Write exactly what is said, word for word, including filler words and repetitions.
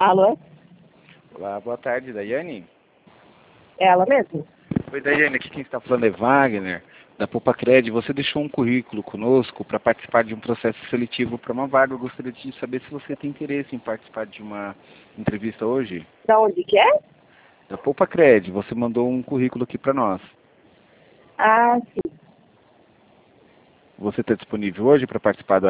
Alô? Olá, boa tarde, Daiane. É ela mesmo? Oi, Daiane, aqui quem está falando é Wagner, da Poupa-Cred. Você deixou um currículo conosco para participar de um processo seletivo para uma vaga. Eu gostaria de saber se você tem interesse em participar de uma entrevista hoje. Da onde que é? Da Poupa-Cred, você mandou um currículo aqui para nós. Ah, sim. Você está disponível hoje para participar da